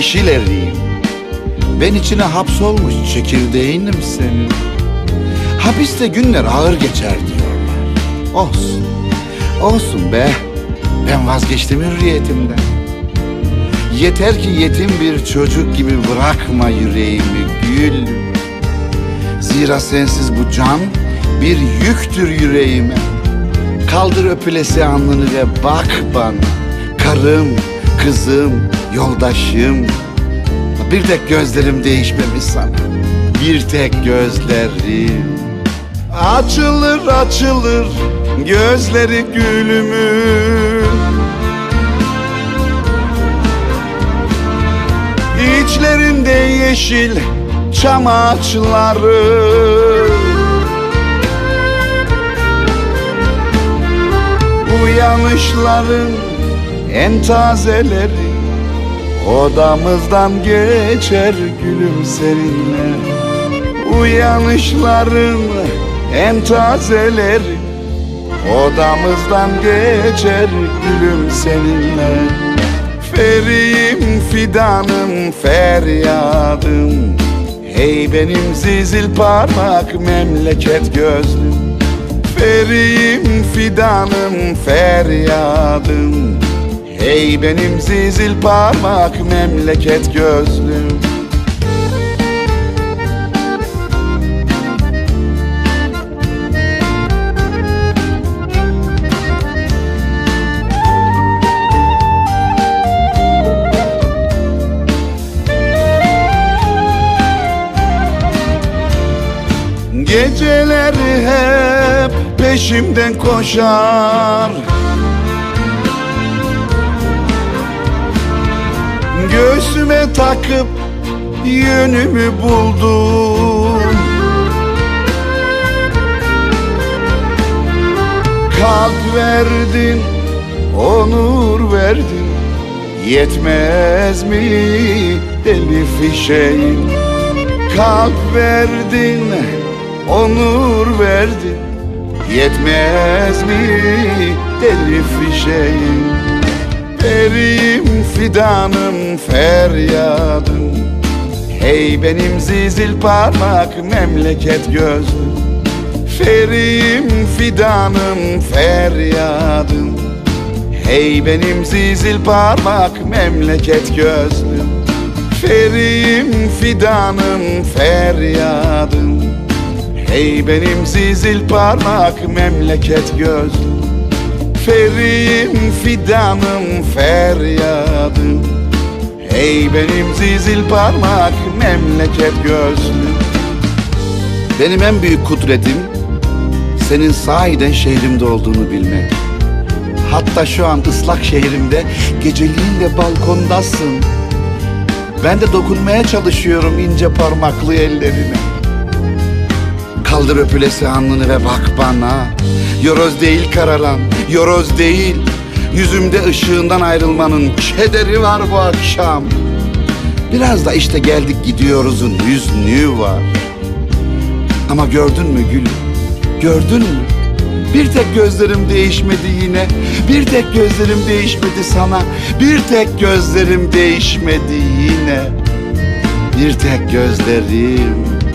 yeşil eriyim. Ben içine hapsolmuş çekirdeğinim senin. Hapiste günler ağır geçer diyorlar. Olsun, olsun be. Ben vazgeçtim hürriyetimden. Yeter ki yetim bir çocuk gibi bırakma yüreğimi gül. Zira sensiz bu can bir yüktür yüreğime. Kaldır öpülesi alnını ve bak bana. Karım, kızım, yoldaşım. Bir tek gözlerim değişmemiş sana. Bir tek gözlerim. Açılır açılır gözleri gülümün. İçlerinde yeşil çam ağaçları. Uyanışların en tazeleri odamızdan geçer gülüm seninle. Uyanışların en tazeleri odamızdan geçer gülüm seninle. Feriyim fidanım feryadım, hey benim zizil parmak memleket gözlüm. Feriyim fidanım feryadım, hey benim zizil parmak memleket gözlüm. Geceler hep peşimden koşar, göğsüme takıp yönümü buldum. Kalp verdin, onur verdin, yetmez mi deli fişeğin? Kalp verdin, onur verdin, yetmez mi deli fişeğin? Feriyim fidanım feryadım, hey benim zizil parmak memleket gözlüm. Feriyim fidanım feryadım, hey benim zizil parmak memleket gözlüm. Feriyim fidanım feryadım, hey benim zizil parmak memleket gözlüm. Feriyim fidanım feryadım, hey benim zizil parmak memleket gözlüm. Benim en büyük kudretim senin sahiden şehrimde olduğunu bilmek. Hatta şu an ıslak şehrimde geceliğin de balkondasın. Ben de dokunmaya çalışıyorum ince parmaklı ellerine. Kaldır öpülesi alnını ve bak bana. Yoroz değil kararan, yoroz değil. Yüzümde ışığından ayrılmanın kederi var bu akşam. Biraz da işte geldik gidiyoruzun hüznü var. Ama gördün mü gülüm, gördün mü? Bir tek gözlerim değişmedi yine. Bir tek gözlerim değişmedi sana. Bir tek gözlerim değişmedi yine. Bir tek gözlerim